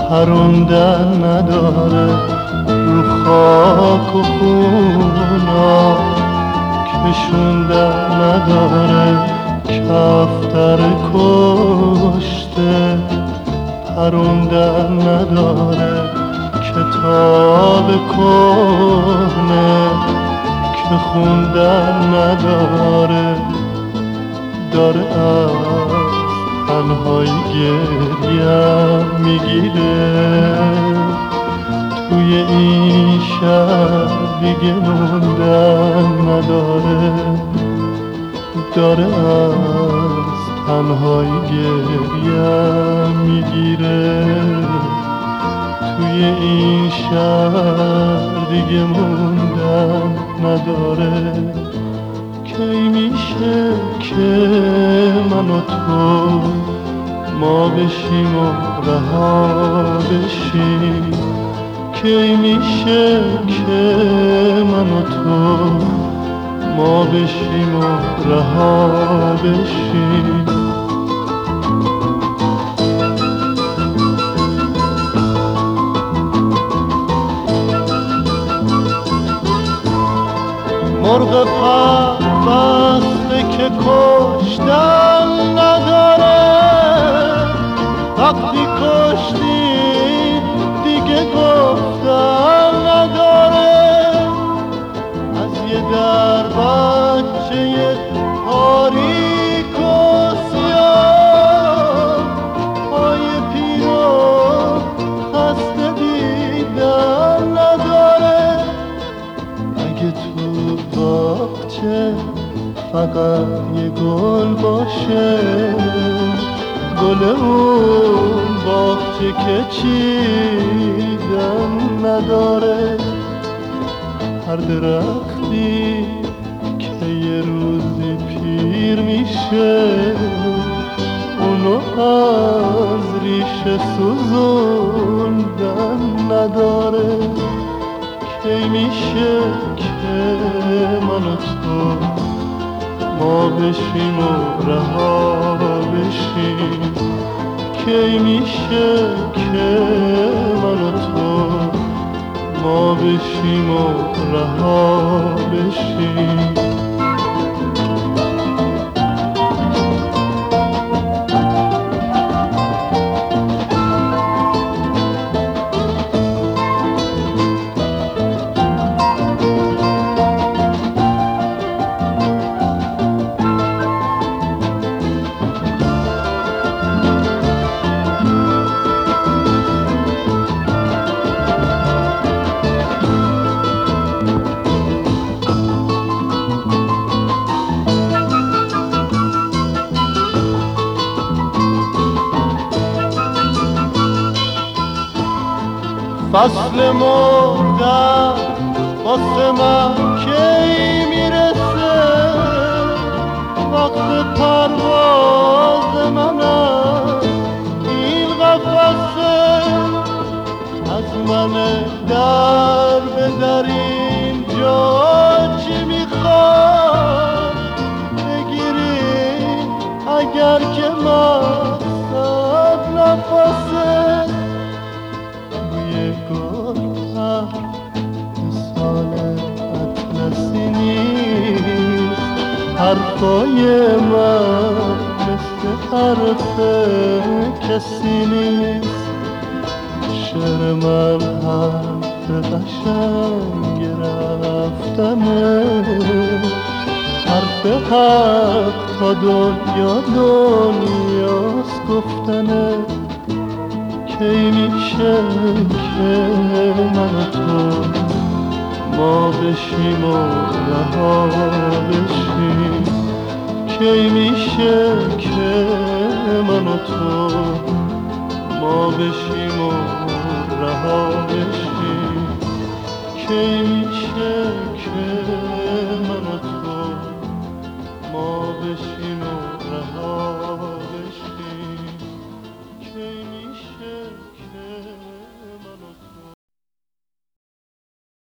پروندن نداره رو خاک و خونا، کشوندن نداره کفتر کشته، پروندن نداره کتاب کهنه که خوندن نداره، داره از تنهایی گریم میگیره، توی این شهر دیگه موندن نداره، داره از تنهایی گریم میگیره، توی این شهر دیگه موندن نداره. کی میشه که من و تو ما بشیم و رها بشیم، کی میشه که من و تو ما بشیم و رها بشیم. مرغ پربسته که کشتن نداره، وقتی کشتی دیگه گفتن نداره، از یه در بچه تاریک و سیاه پای پیرو خسته دیدن نداره. اگه تو باغچه فقط یه گل باشه، گل اون باغچه که چیدن نداره، هر درختی که یه روزی پیر میشه اونو از ریشه سوزوندن نداره. کی میشه که من و تو ما بشیم و رها بشیم، کی میشه که من و تو ما بشیم و رها بشیم. فصل مردن واسه من کی میرسه، وقت پرواز منم این قفسه، از من در به در اینجا چی میخواد بگیری اگر که مقصد نفسه. مثال اطلسی نیست حرفای من، مثل حرف کسی نیست، شعر من حرف قشنگ رفتنه، حرف حق تا دنیا دنیاست گفتنه. کی میشه که من و تو ما بشیم و رها بشیم، کی میشه که من و تو ما بشیم و رها بشیم، کی میشه که من و تو ما بشیم و رها بشیم، کی میشه که